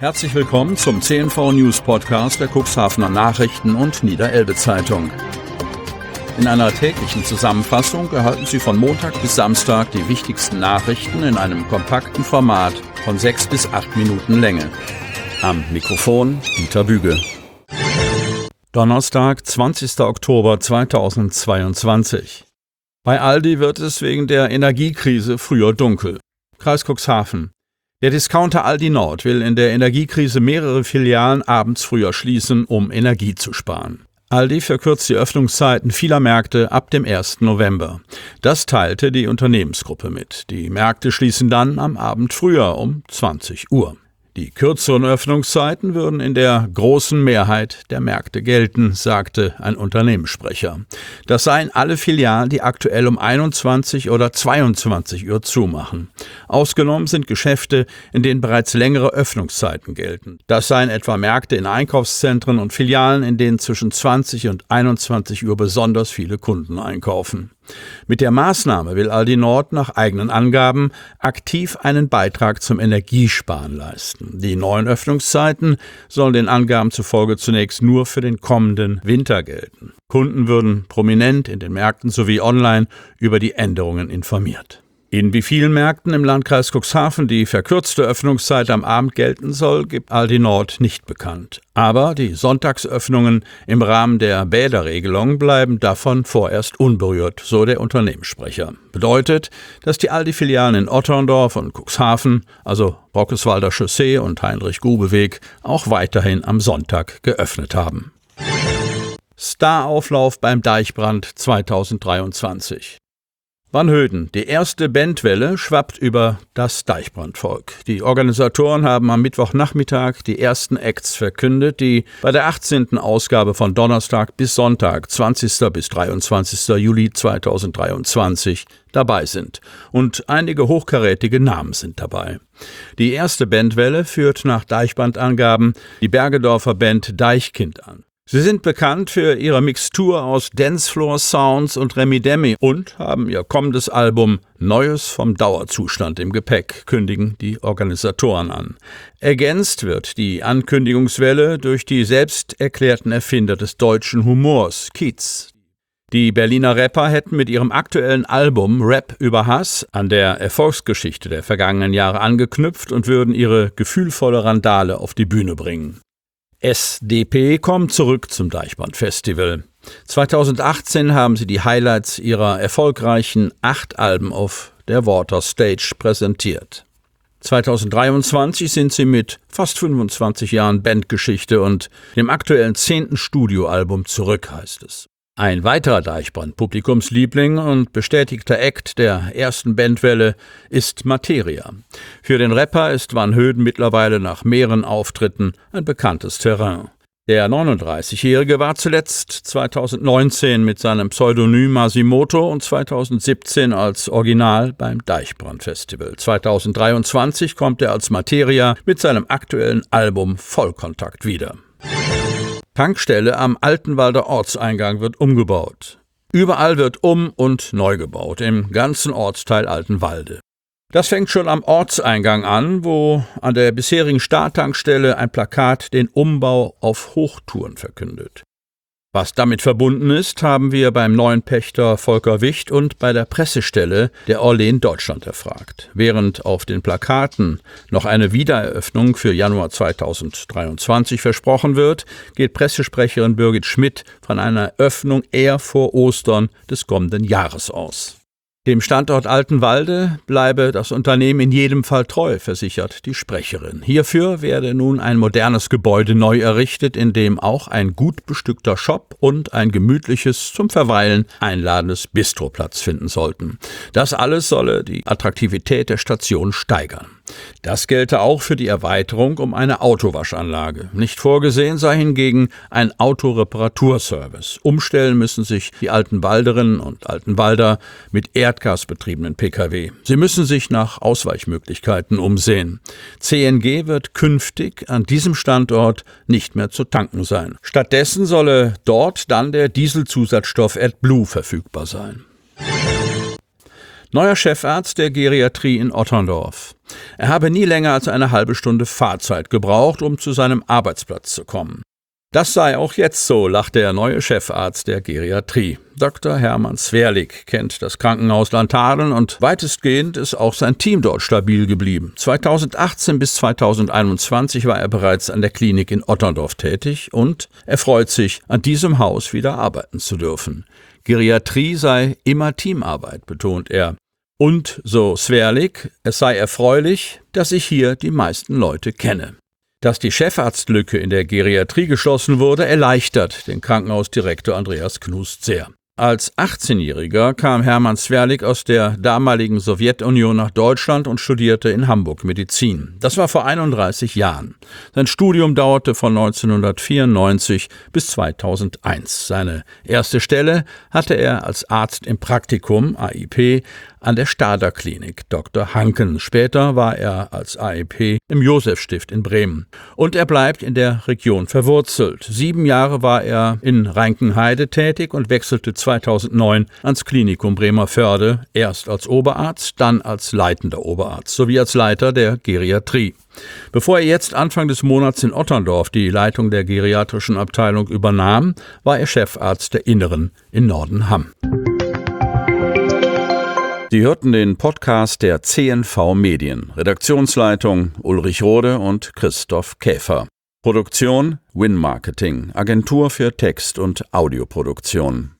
Herzlich willkommen zum CNV News Podcast der Cuxhavener Nachrichten und Niederelbe Zeitung. In einer täglichen Zusammenfassung erhalten Sie von Montag bis Samstag die wichtigsten Nachrichten in einem kompakten Format von 6 bis 8 Minuten Länge. Am Mikrofon Dieter Büge. Donnerstag, 20. Oktober 2022. Bei Aldi wird es wegen der Energiekrise früher dunkel. Kreis Cuxhaven. Der Discounter Aldi Nord will in der Energiekrise mehrere Filialen abends früher schließen, um Energie zu sparen. Aldi verkürzt die Öffnungszeiten vieler Märkte ab dem 1. November. Das teilte die Unternehmensgruppe mit. Die Märkte schließen dann am Abend früher um 20 Uhr. Die kürzeren Öffnungszeiten würden in der großen Mehrheit der Märkte gelten, sagte ein Unternehmenssprecher. Das seien alle Filialen, die aktuell um 21 oder 22 Uhr zumachen. Ausgenommen sind Geschäfte, in denen bereits längere Öffnungszeiten gelten. Das seien etwa Märkte in Einkaufszentren und Filialen, in denen zwischen 20 und 21 Uhr besonders viele Kunden einkaufen. Mit der Maßnahme will Aldi Nord nach eigenen Angaben aktiv einen Beitrag zum Energiesparen leisten. Die neuen Öffnungszeiten sollen den Angaben zufolge zunächst nur für den kommenden Winter gelten. Kunden würden prominent in den Märkten sowie online über die Änderungen informiert. In wie vielen Märkten im Landkreis Cuxhaven die verkürzte Öffnungszeit am Abend gelten soll, gibt Aldi Nord nicht bekannt. Aber die Sonntagsöffnungen im Rahmen der Bäderregelung bleiben davon vorerst unberührt, so der Unternehmenssprecher. Bedeutet, dass die Aldi-Filialen in Otterndorf und Cuxhaven, also Brockeswalder Chaussee und Heinrich-Grube-Weg, auch weiterhin am Sonntag geöffnet haben. Starauflauf beim Deichbrand 2023. Wannhöden. Die erste Bandwelle schwappt über das Deichbrandvolk. Die Organisatoren haben am Mittwochnachmittag die ersten Acts verkündet, die bei der 18. Ausgabe von Donnerstag bis Sonntag, 20. bis 23. Juli 2023 dabei sind. Und einige hochkarätige Namen sind dabei. Die erste Bandwelle führt nach Deichbrandangaben die Bergedorfer Band Deichkind an. Sie sind bekannt für ihre Mixtur aus Dancefloor-Sounds und Remi-Demi und haben ihr kommendes Album Neues vom Dauerzustand im Gepäck, kündigen die Organisatoren an. Ergänzt wird die Ankündigungswelle durch die selbst erklärten Erfinder des deutschen Humors, Kiez. Die Berliner Rapper hätten mit ihrem aktuellen Album Rap über Hass an der Erfolgsgeschichte der vergangenen Jahre angeknüpft und würden ihre gefühlvolle Randale auf die Bühne bringen. SDP kommt zurück zum Deichbrand-Festival. 2018 haben sie die Highlights ihrer erfolgreichen 8 Alben auf der Water Stage präsentiert. 2023 sind sie mit fast 25 Jahren Bandgeschichte und dem aktuellen 10. Studioalbum zurück, heißt es. Ein weiterer Deichbrand-Publikumsliebling und bestätigter Act der ersten Bandwelle ist Materia. Für den Rapper ist Wannhöden mittlerweile nach mehreren Auftritten ein bekanntes Terrain. Der 39-Jährige war zuletzt 2019 mit seinem Pseudonym Masimoto und 2017 als Original beim Deichbrand-Festival. 2023 kommt er als Materia mit seinem aktuellen Album Vollkontakt wieder. Tankstelle am Altenwalder Ortseingang wird umgebaut. Überall wird um- und neu gebaut, im ganzen Ortsteil Altenwalde. Das fängt schon am Ortseingang an, wo an der bisherigen Starttankstelle ein Plakat den Umbau auf Hochtouren verkündet. Was damit verbunden ist, haben wir beim neuen Pächter Volker Wicht und bei der Pressestelle der Orlen Deutschland erfragt. Während auf den Plakaten noch eine Wiedereröffnung für Januar 2023 versprochen wird, geht Pressesprecherin Birgit Schmidt von einer Öffnung eher vor Ostern des kommenden Jahres aus. Dem Standort Altenwalde bleibe das Unternehmen in jedem Fall treu, versichert die Sprecherin. Hierfür werde nun ein modernes Gebäude neu errichtet, in dem auch ein gut bestückter Shop und ein gemütliches, zum Verweilen einladendes Bistro Platz finden sollten. Das alles solle die Attraktivität der Station steigern. Das gelte auch für die Erweiterung um eine Autowaschanlage. Nicht vorgesehen sei hingegen ein Autoreparaturservice. Umstellen müssen sich die Altenwalderinnen und Altenwalder mit erdgasbetriebenen Pkw. Sie müssen sich nach Ausweichmöglichkeiten umsehen. CNG wird künftig an diesem Standort nicht mehr zu tanken sein. Stattdessen solle dort dann der Dieselzusatzstoff AdBlue verfügbar sein. Neuer Chefarzt der Geriatrie in Otterndorf. Er habe nie länger als eine halbe Stunde Fahrzeit gebraucht, um zu seinem Arbeitsplatz zu kommen. Das sei auch jetzt so, lacht der neue Chefarzt der Geriatrie. Dr. Hermann Swerlig kennt das Krankenhaus Lanthadeln und weitestgehend ist auch sein Team dort stabil geblieben. 2018 bis 2021 war er bereits an der Klinik in Otterndorf tätig und er freut sich, an diesem Haus wieder arbeiten zu dürfen. Geriatrie sei immer Teamarbeit, betont er. Und, so Swerlig, es sei erfreulich, dass ich hier die meisten Leute kenne. Dass die Chefarztlücke in der Geriatrie geschlossen wurde, erleichtert den Krankenhausdirektor Andreas Knust sehr. Als 18-Jähriger kam Hermann Swerlig aus der damaligen Sowjetunion nach Deutschland und studierte in Hamburg Medizin. Das war vor 31 Jahren. Sein Studium dauerte von 1994 bis 2001. Seine erste Stelle hatte er als Arzt im Praktikum, AIP, an der Stader Klinik Dr. Hanken. Später war er als AIP im Josefstift in Bremen. Und er bleibt in der Region verwurzelt. 7 Jahre war er in Reinkenheide tätig und wechselte 2009 ans Klinikum Bremervörde, erst als Oberarzt, dann als leitender Oberarzt sowie als Leiter der Geriatrie. Bevor er jetzt Anfang des Monats in Otterndorf die Leitung der geriatrischen Abteilung übernahm, war er Chefarzt der Inneren in Nordenham. Sie hörten den Podcast der CNV Medien. Redaktionsleitung Ulrich Rode und Christoph Käfer. Produktion Win Marketing, Agentur für Text- und Audioproduktion.